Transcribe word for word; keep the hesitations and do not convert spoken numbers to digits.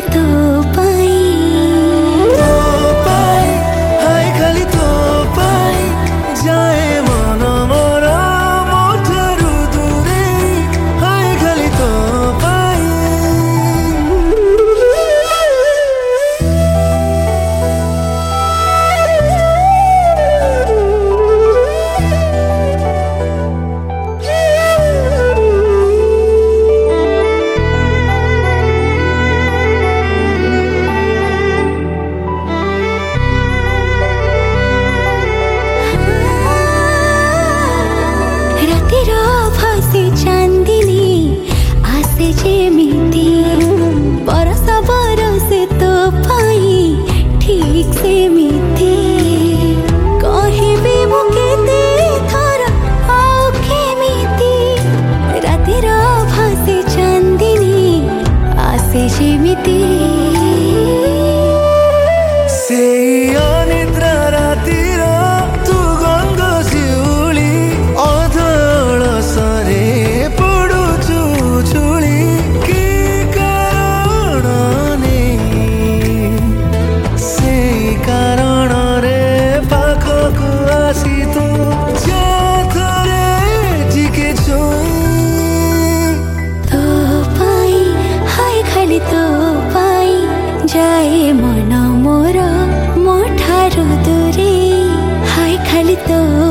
तो पाई तो पाई हाय खाली तो पाई जाए मन मोर मोठारू दूरे हाय खाली तो पाई रातिर भासे चांदिनी आसे जेमिति बरस बरस तो पाई ठीक सेमिति कहबी मु केते थर आउ केमिति रातिर भासे चांदिनी आसे जेमिति से अनिद्रा रातिर तू गंग शिउली अधळ सरे पडुचु झुली कि कारण से कारण रे पाखकु आसी तू जाथरे जिके छुई तो पाई हाय खाली तो पाई जाए मन मोर मोठारू दूरे हाय खाली तो